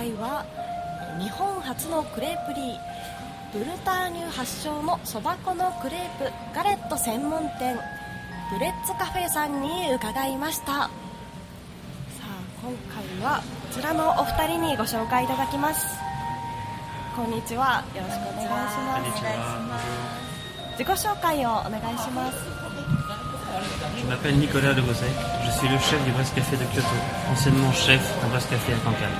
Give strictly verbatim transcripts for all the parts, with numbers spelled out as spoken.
回は日本初のクレープリーブルターニュ発祥のそば粉のクレープガレット専門店ブレッツカフェさんに伺いました。さあ今回はこちらのお二人にご紹介いただきます。こんにちは、よろしくお願いします。自己紹介をお願いします。 Je m'appelle Nicolas Le Bosec, je suis le chef du Brest Café de Kyoto, anciennement chef d'un Brest Café à Cancale.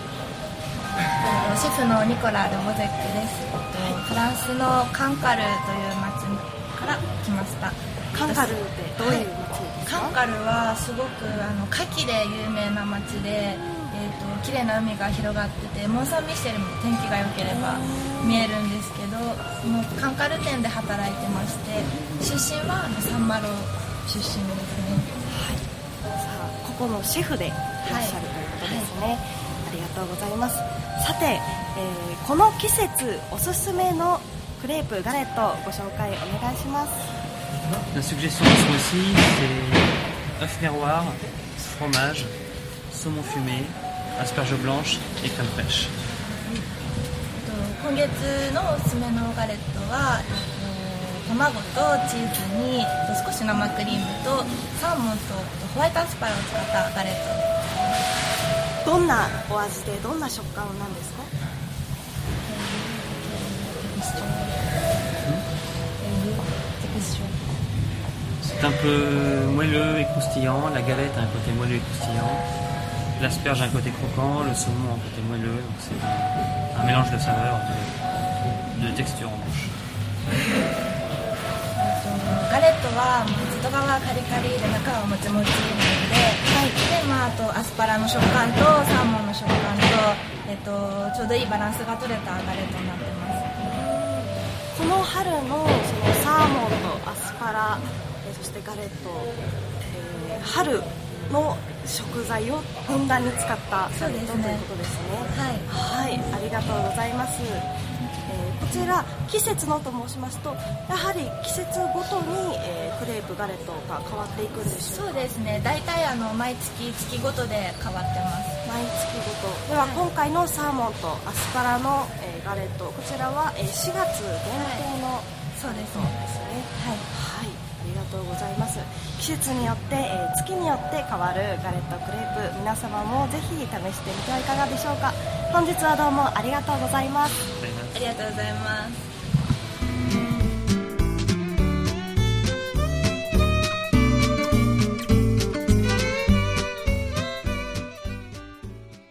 シェフのニコラ・ルボゼックです。フランスのカンカルという町から来ました。 カンカルってどういう町ですか？ カンカルはすごくあの牡蠣で有名な町で、えーと、綺麗な海が広がってて、モン・サン・ミシェルも天気が良ければ見えるんですけど、そのカンカル店で働いてまして、出身はあのサンマロ出身ですね。 はい、さあここのシェフでいらっしゃるということですね。はい、ありがとうございます。さて、えー、この季節おすすめのクレープガレットご紹介お願いします。 La suggestion de ce mois-ci, c'est œuf miroir, fromage, saumon fumé, asperges blanches et crème fraîche. 今月のおすすめのガレットは、卵とチーズに少し生クリームとサーモンとホワイトアスパラを使ったガレットです。 どんなお味でどんな食感なんですか？ C'est un peu moelleux et croustillant, la galette a un côté moelleux et croustillant, l'asperge a un côté croquant, le saumon a un côté moelleux, donc c'est un, un mélange de saveurs, de, de texture en bouche. ガレットは外側はカリカリで中はもちもちなので、はい、で、まあ、あとアスパラの食感とサーモンの食感と、えっと、ちょうどいいバランスが取れたガレットになってます。 この春のそのサーモンとアスパラ、そしてガレット、えー、春の食材をふんだんに使ったガレットということですね。はい、はい、ありがとうございます。こちら季節のと申しますと、やはり季節ごとに、えー、クレープガレットが変わっていくんでしょうか？ そうですね、大体あの毎月月ごとで変わってます。 毎月ごとでは、はい、今回のサーモンとアスパラの、えー、ガレット、こちらは、えー、しがつ限定の、はい、 そうですね。 はい、はい、ありがとうございます。季節によって、えー、月によって変わるガレットクレープ、皆様もぜひ試してみてはいかがでしょうか。本日はどうもありがとうございます。 ありがとうございます。